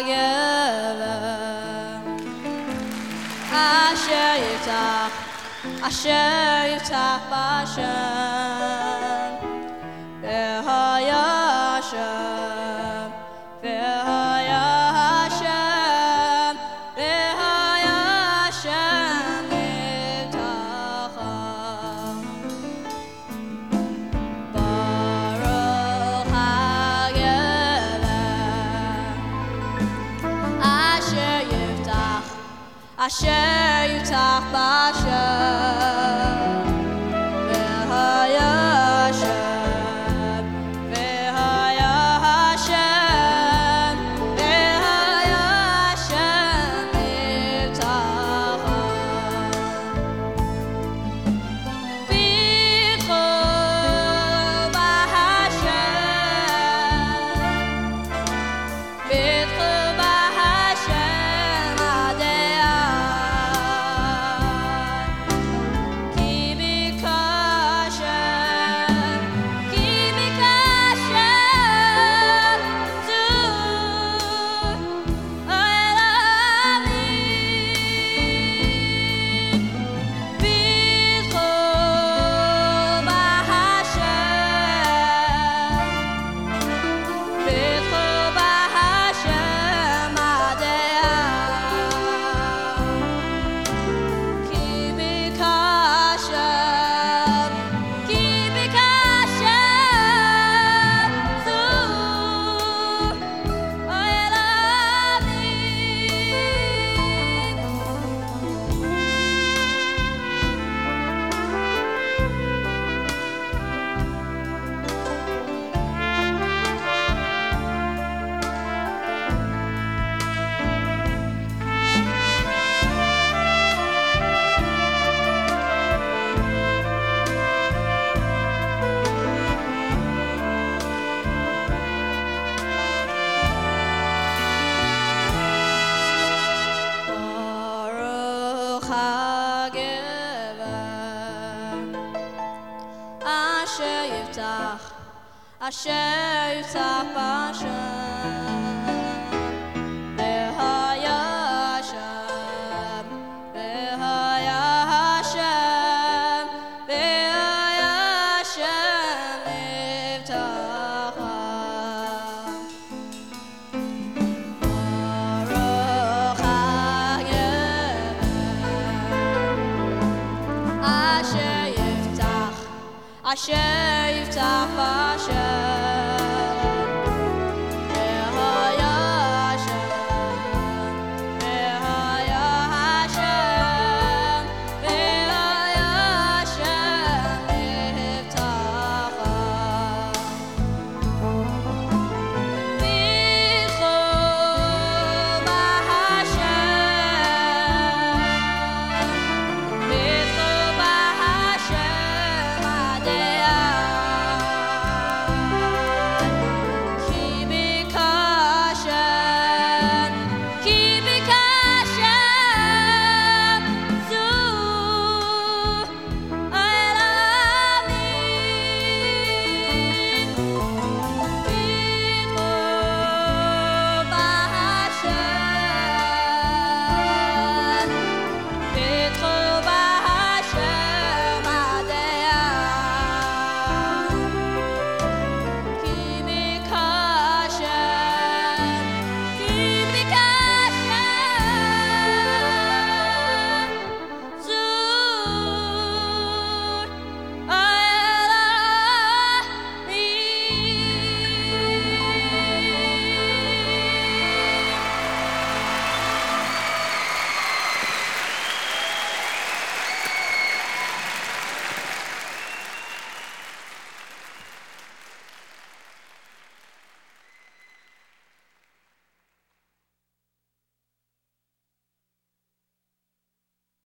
Asher Yiftach B'Hashem V'haya Hashem V'haya Hashem V'haya Hashem Yiftacha Baruch HaGever Asher Yiftach B'Hashem V'haya Hashem V'haya Hashem V'haya Hashem Yiftacha B'chol B'Hashem B'chol B'Hashem Adei Ki b'kashem Zu Olamim B'chol B'Hashem B'chol B'Hashem Adei Ki b'kashem Zu Baruch HaGever Asher Yiftach B'Hashem V'haya Hashem V'haya Hashem V'haya Hashem Yiftacha Baruch HaGever Asher Yiftach B'Hashem